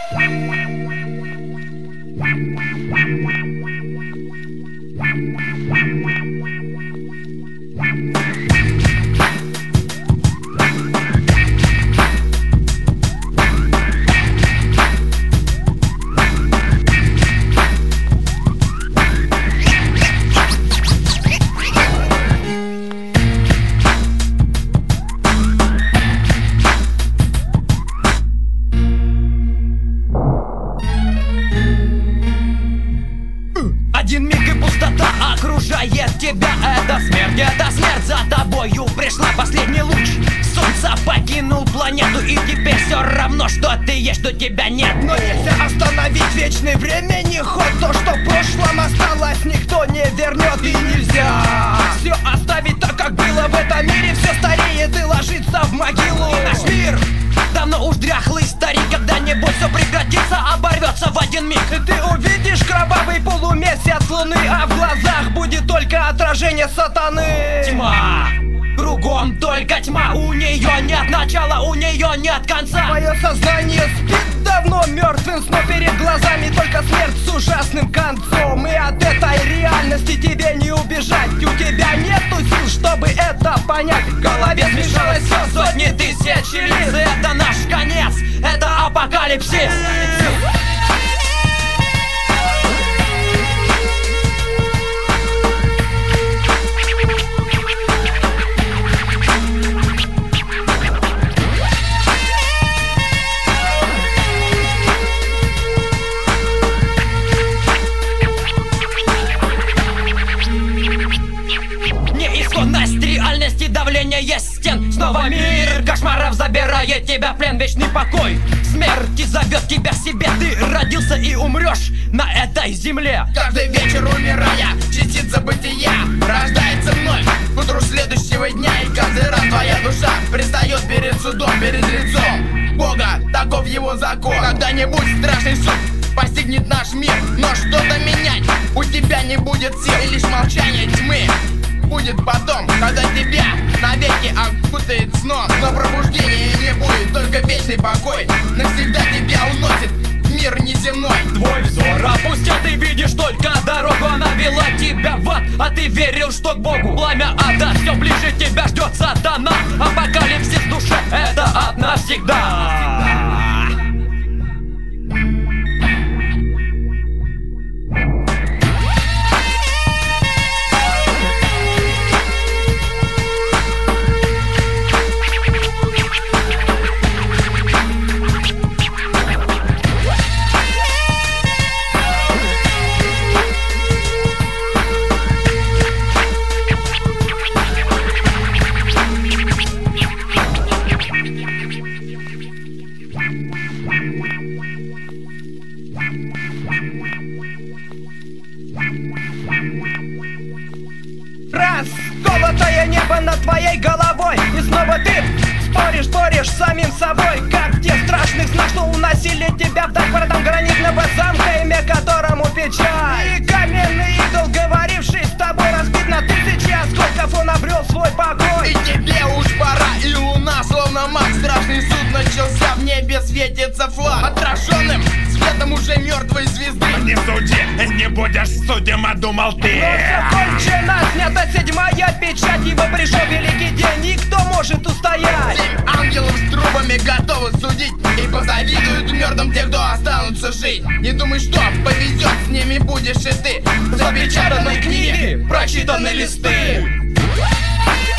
Один миг и пустота окружает тебя. Это смерть за тобою пришла. Последний луч солнца покинул планету, и теперь все равно, что ты есть, что тебя нет. Но нельзя остановить вечный времени ход. То, что в прошлом осталось, никто не вернет. И нельзя все оставить так, как было в этом мире. Все стареет и ложится в могилу. И наш мир давно уж дряхлый старик. Когда-нибудь все прекратится, оборвется в один миг. И ты увидишь кровавый полумесяц луны, а в глазах будет только отражение сатаны. Тьма, кругом только тьма. У нее нет начала, у нее нет конца. Твое сознание спит давно мертвым сном. Перед глазами только смерть с ужасным концом. И от этой реальности тебе не убежать. У тебя нету сил, чтобы это понять. В голове смешалось все Сотни тысяч лиц. Это наш конец, это апокалипсис. Неисходность реальности, давление есть стен. Снова мир кошмаров забирает тебя в плен. Вечный покой смерти зовет тебя к себе. Ты родился и умрешь на этой земле. Каждый вечер умирая, частица бытия рождается вновь к утру следующего дня. И каждый раз твоя душа предстает перед судом, перед лицом Бога. Таков его закон. Когда-нибудь страшный суд постигнет наш мир, но что-то менять у тебя не будет сил. И лишь молчание тьмы будет потом, когда тебя навеки окутает сном. Но пробуждения не будет, только вечный покой навсегда тебя уносит в мир неземной. Твой взор опустят, ты видишь только дорогу. Она вела тебя в ад, а ты верил, что к Богу. Пламя ада, все ближе тебя ждет сатана. Апокалипсис в душе, это ад навсегда. Расколотое небо над твоей головой. И снова ты споришь с самим собой. Как в тех страшных снах, что уносили тебя вдаль воротам гранитного замка, имя которому печаль. И каменный идол, говоривший с тобой, разбит на тысячи осколков, он обрел свой покой. И тебе уж пора, и луна словно маг. Страшный суд начался, в небе светится флаг. Отраженным светом уже мертвой звезды. Не суди, не будешь судим, а думал ты. Но все кончено, снята седьмая печать, ибо пришел великий день, и кто может устоять? 7 ангелов с трубами готовы судить, и позавидуют мертвым те, кто останутся жить. Не думай, что повезет, с ними будешь и ты. В запечатанной книге прочитаны листы.